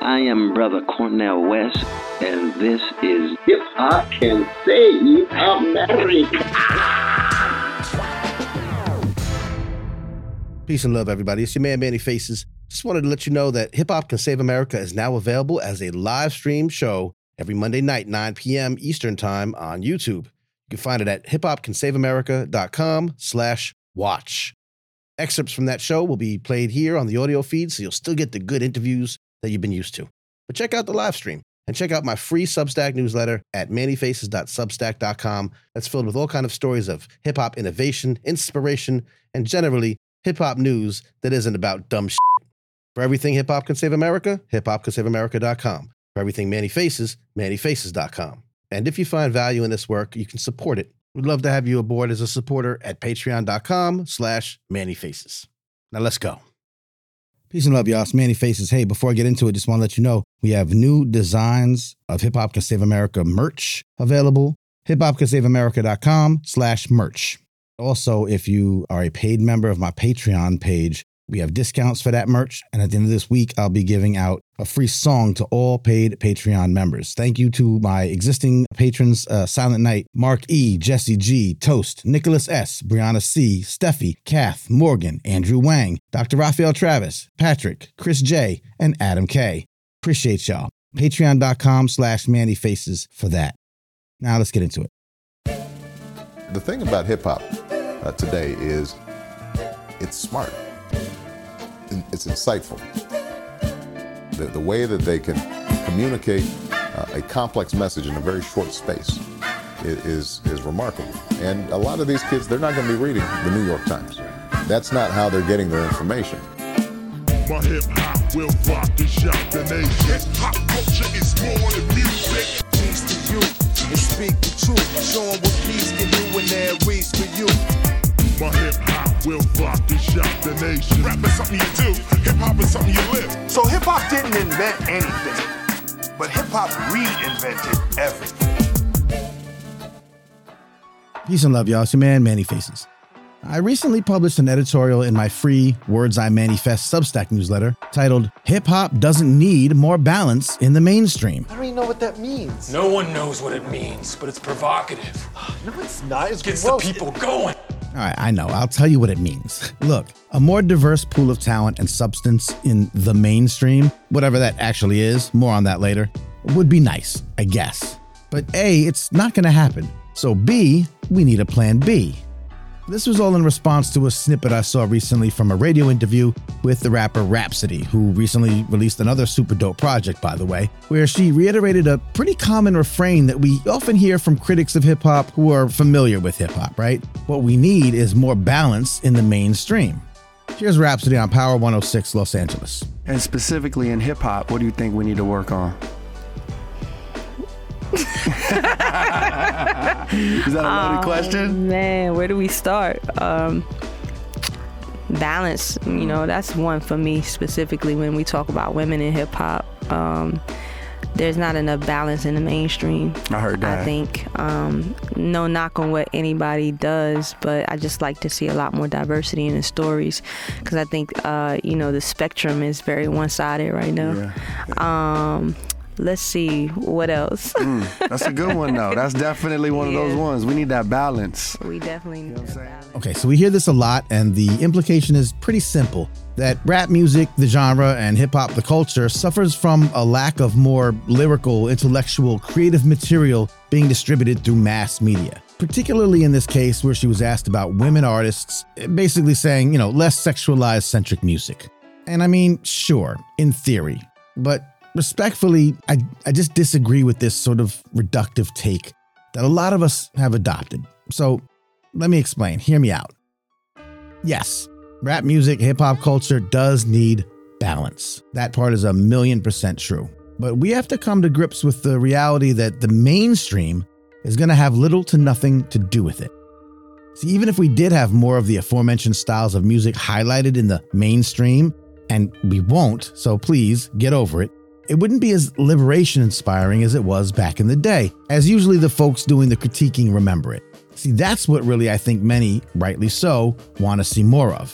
I am Brother Cornel West, and this is Hip Hop Can Save America. Peace and love, everybody. It's your man, Manny Faces. Just wanted to let you know that Hip Hop Can Save America is now available as a live stream show every Monday night, 9 p.m. Eastern Time on YouTube. You can find it at hiphopcansaveamerica.com/watch. Excerpts from that show will be played here on the audio feed, so you'll still get the good interviews that you've been used to. But check out the live stream and check out my free Substack newsletter at mannyfaces.substack.com. That's filled with all kinds of stories of hip-hop innovation, inspiration, and generally hip-hop news that isn't about dumb shit. For everything Hip Hop Can Save America, hiphopcansaveamerica.com. For everything Manny Faces, mannyfaces.com. And if you find value in this work, you can support it. We'd love to have you aboard as a supporter at patreon.com/mannyfaces. Now let's go. Peace and love, y'all. It's Manny Faces. Hey, before I get into it, just want to let you know we have new designs of Hip Hop Can Save America merch available. hiphopcansaveamerica.com/merch. Also, if you are a paid member of my Patreon page, we have discounts for that merch. And at the end of this week, I'll be giving out a free song to all paid Patreon members. Thank you to my existing patrons, Silent Night, Mark E., Jesse G., Toast, Nicholas S., Brianna C., Steffi, Kath, Morgan, Andrew Wang, Dr. Raphael Travis, Patrick, Chris J., and Adam K. Appreciate y'all. Patreon.com/mannyfaces for that. Now let's get into it. The thing about hip hop today is it's smart. It's insightful. The way that they can communicate a complex message in a very short space is remarkable. And a lot of these kids, they're not going to be reading the New York Times. That's not how they're getting their information. My hip hop will rock and shock the nation. Hip hop culture is more than music. Peace to you and speak the truth. Show 'em what peace can do when there is for you. My hip hop will rock and shock the nation. Rap is something you do, hip hop is something you live. So hip hop didn't invent anything, but hip hop reinvented everything. Peace and love, y'all. It's your man, Manny Faces. I recently published an editorial in my free Words I Manifest Substack newsletter titled, Hip Hop Doesn't Need More Balance in the Mainstream. I don't even know what that means. No one knows what it means, but it's provocative. No, it's not. It's Gets gross. the people going. All right, I know. I'll tell you what it means. Look, a more diverse pool of talent and substance in the mainstream, whatever that actually is, more on that later, would be nice, I guess. But A, it's not going to happen. So B, we need a plan B. This was all in response to a snippet I saw recently from a radio interview with the rapper Rapsody, who recently released another super dope project, by the way, where she reiterated a pretty common refrain that we often hear from critics of hip hop who are familiar with hip hop, right? What we need is more balance in the mainstream. Here's Rapsody on Power 106 Los Angeles. And specifically in hip hop, what do you think we need to work on? Is that a loaded question? Man, where do we start? Balance, that's one for me specifically when we talk about women in hip hop. There's not enough balance in the mainstream. I heard that. I think, no knock on what anybody does, but I just like to see a lot more diversity in the stories because I think, the spectrum is very one-sided right now. Yeah. Let's see, what else? That's a good one, though. That's definitely one of those ones. We need that balance. We definitely need that balance. Okay, so we hear this a lot, and the implication is pretty simple, that rap music, the genre, and hip-hop, the culture, suffers from a lack of more lyrical, intellectual, creative material being distributed through mass media. Particularly in this case where she was asked about women artists, basically saying, less sexualized centric music. And I mean, sure, in theory, but respectfully, I just disagree with this sort of reductive take that a lot of us have adopted. So let me explain. Hear me out. Yes, rap music, hip hop culture does need balance. That part is 1,000,000% true. But we have to come to grips with the reality that the mainstream is going to have little to nothing to do with it. See, even if we did have more of the aforementioned styles of music highlighted in the mainstream, and we won't, so please get over it, it wouldn't be as liberation inspiring as it was back in the day, as usually the folks doing the critiquing remember it. See, that's what really I think many, rightly so, want to see more of.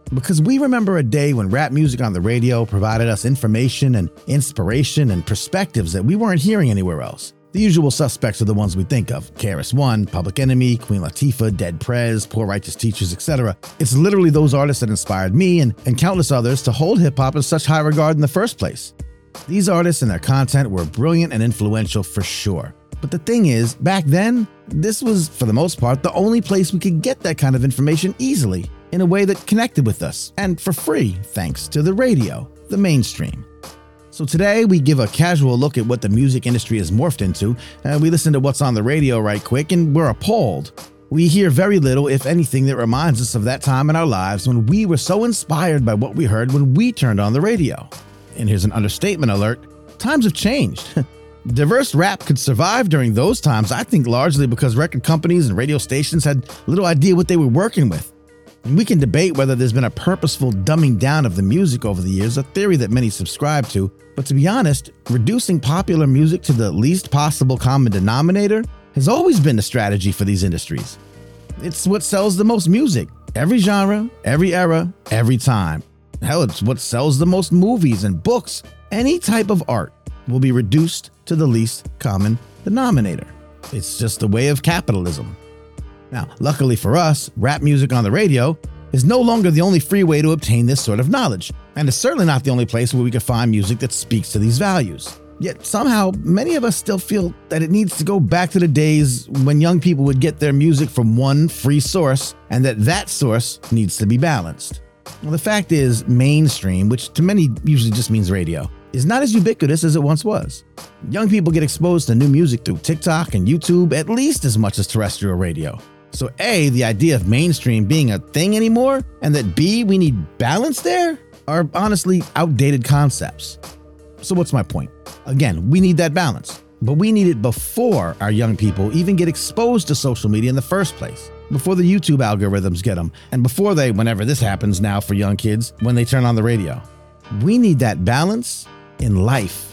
Because we remember a day when rap music on the radio provided us information and inspiration and perspectives that we weren't hearing anywhere else. The usual suspects are the ones we think of: KRS-One, Public Enemy, Queen Latifah, Dead Prez, Poor Righteous Teachers, etc. It's literally those artists that inspired me and countless others to hold hip-hop in such high regard in the first place. These artists and their content were brilliant and influential for sure. But the thing is, back then, this was, for the most part, the only place we could get that kind of information easily, in a way that connected with us, and for free, thanks to the radio, the mainstream. So today, we give a casual look at what the music industry has morphed into, and we listen to what's on the radio right quick, and we're appalled. We hear very little, if anything, that reminds us of that time in our lives when we were so inspired by what we heard when we turned on the radio. And here's an understatement alert: times have changed. Diverse rap could survive during those times, I think largely because record companies and radio stations had little idea what they were working with. And we can debate whether there's been a purposeful dumbing down of the music over the years, a theory that many subscribe to. But to be honest, reducing popular music to the least possible common denominator has always been the strategy for these industries. It's what sells the most music, every genre, every era, every time. Hell, it's what sells the most movies and books. Any type of art will be reduced to the least common denominator. It's just a way of capitalism. Now, luckily for us, rap music on the radio is no longer the only free way to obtain this sort of knowledge, and it's certainly not the only place where we can find music that speaks to these values. Yet somehow, many of us still feel that it needs to go back to the days when young people would get their music from one free source, and that source needs to be balanced. Well, the fact is, mainstream, which to many usually just means radio, is not as ubiquitous as it once was. Young people get exposed to new music through TikTok and YouTube at least as much as terrestrial radio. So A, the idea of mainstream being a thing anymore, and that B, we need balance there, are honestly outdated concepts. So what's my point? Again, we need that balance, but we need it before our young people even get exposed to social media in the first place, before the YouTube algorithms get them, and before they, whenever this happens now for young kids, when they turn on the radio. We need that balance in life.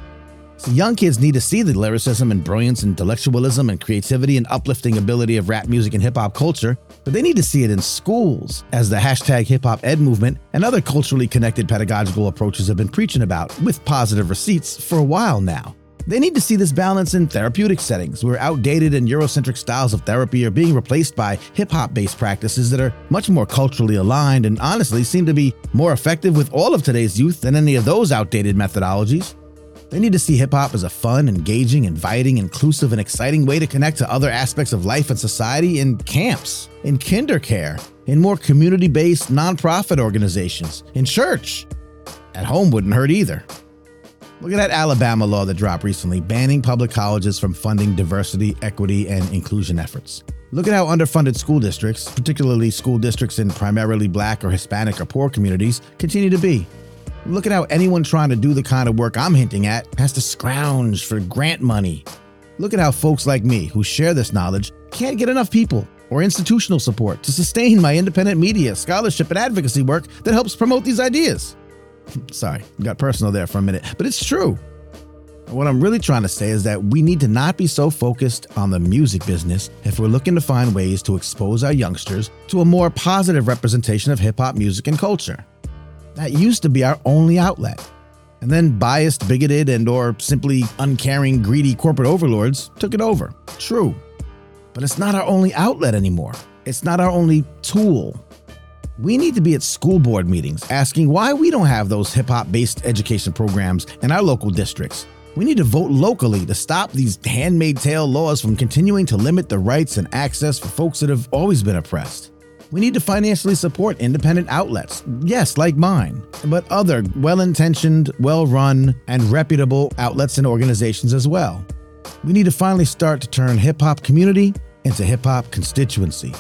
So young kids need to see the lyricism and brilliance, intellectualism and creativity and uplifting ability of rap music and hip-hop culture, but they need to see it in schools, as the hashtag hip-hop ed movement and other culturally connected pedagogical approaches have been preaching about, with positive receipts, for a while now. They need to see this balance in therapeutic settings, where outdated and Eurocentric styles of therapy are being replaced by hip-hop-based practices that are much more culturally aligned and honestly seem to be more effective with all of today's youth than any of those outdated methodologies. They need to see hip-hop as a fun, engaging, inviting, inclusive, and exciting way to connect to other aspects of life and society in camps, in kindercare, in more community-based nonprofit organizations, in church. At home wouldn't hurt either. Look at that Alabama law that dropped recently, banning public colleges from funding diversity, equity, and inclusion efforts. Look at how underfunded school districts, particularly school districts in primarily Black or Hispanic or poor communities, continue to be. Look at how anyone trying to do the kind of work I'm hinting at has to scrounge for grant money. Look at how folks like me, who share this knowledge, can't get enough people or institutional support to sustain my independent media, scholarship, and advocacy work that helps promote these ideas. Sorry, got personal there for a minute, but it's true. What I'm really trying to say is that we need to not be so focused on the music business if we're looking to find ways to expose our youngsters to a more positive representation of hip-hop music and culture. That used to be our only outlet. And then biased, bigoted, and or simply uncaring, greedy corporate overlords took it over. True. But it's not our only outlet anymore. It's not our only tool. We need to be at school board meetings asking why we don't have those hip-hop-based education programs in our local districts. We need to vote locally to stop these handmaid's tale laws from continuing to limit the rights and access for folks that have always been oppressed. We need to financially support independent outlets, yes, like mine, but other well-intentioned, well-run, and reputable outlets and organizations as well. We need to finally start to turn hip-hop community into hip-hop constituency.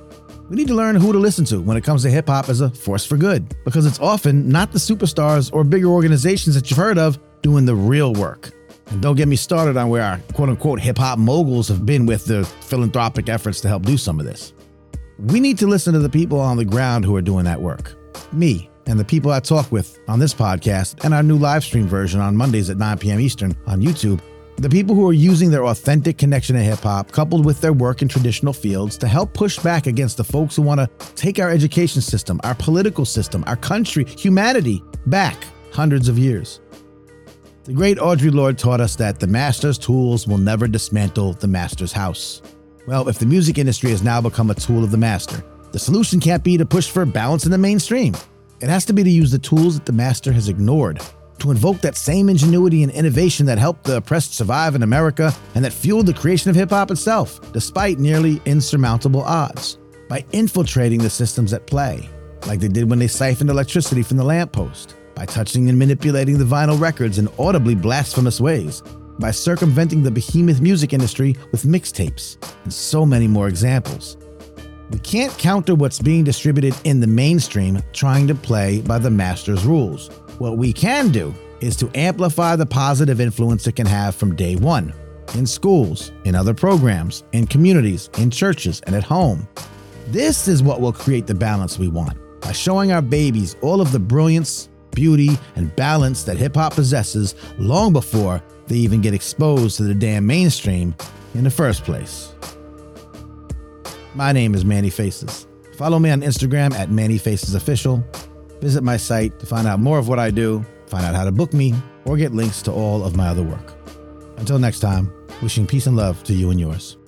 We need to learn who to listen to when it comes to hip-hop as a force for good, because it's often not the superstars or bigger organizations that you've heard of doing the real work. And don't get me started on where our quote-unquote hip-hop moguls have been with their philanthropic efforts to help do some of this. We need to listen to the people on the ground who are doing that work. Me and the people I talk with on this podcast and our new live stream version on Mondays at 9 p.m. Eastern on YouTube. The people who are using their authentic connection to hip-hop, coupled with their work in traditional fields, to help push back against the folks who want to take our education system, our political system, our country, humanity, back hundreds of years. The great Audre Lorde taught us that the master's tools will never dismantle the master's house. Well, if the music industry has now become a tool of the master, the solution can't be to push for balance in the mainstream. It has to be to use the tools that the master has ignored, to invoke that same ingenuity and innovation that helped the oppressed survive in America and that fueled the creation of hip-hop itself, despite nearly insurmountable odds, by infiltrating the systems at play, like they did when they siphoned electricity from the lamppost, by touching and manipulating the vinyl records in audibly blasphemous ways, by circumventing the behemoth music industry with mixtapes, and so many more examples. We can't counter what's being distributed in the mainstream trying to play by the master's rules. What we can do is to amplify the positive influence it can have from day one, in schools, in other programs, in communities, in churches, and at home. This is what will create the balance we want, by showing our babies all of the brilliance, beauty, and balance that hip-hop possesses long before they even get exposed to the damn mainstream in the first place. My name is Manny Faces. Follow me on Instagram at MannyFacesOfficial. Visit my site to find out more of what I do, find out how to book me, or get links to all of my other work. Until next time, wishing peace and love to you and yours.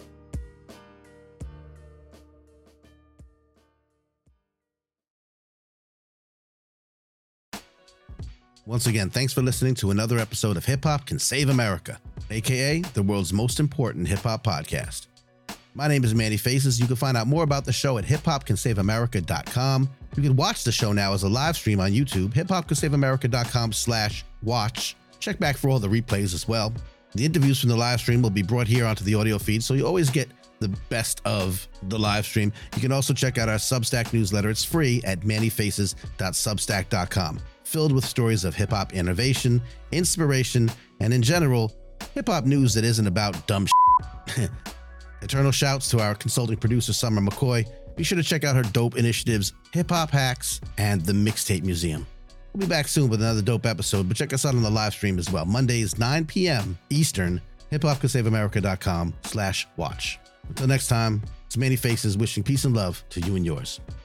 Once again, thanks for listening to another episode of Hip Hop Can Save America, aka the world's most important hip hop podcast. My name is Manny Faces. You can find out more about the show at hiphopcansaveamerica.com. You can watch the show now as a live stream on YouTube, hiphopcansaveamerica.com/watch. Check back for all the replays as well. The interviews from the live stream will be brought here onto the audio feed, so you always get the best of the live stream. You can also check out our Substack newsletter. It's free at mannyfaces.substack.com, filled with stories of hip-hop innovation, inspiration, and in general, hip-hop news that isn't about dumb shit. Eternal shouts to our consulting producer, Summer McCoy. Be sure to check out her dope initiatives, Hip Hop Hacks, and the Mixtape Museum. We'll be back soon with another dope episode, but check us out on the live stream as well. Mondays, 9 p.m. Eastern, hiphopcansaveamerica.com/watch. Until next time, it's Manny Faces wishing peace and love to you and yours.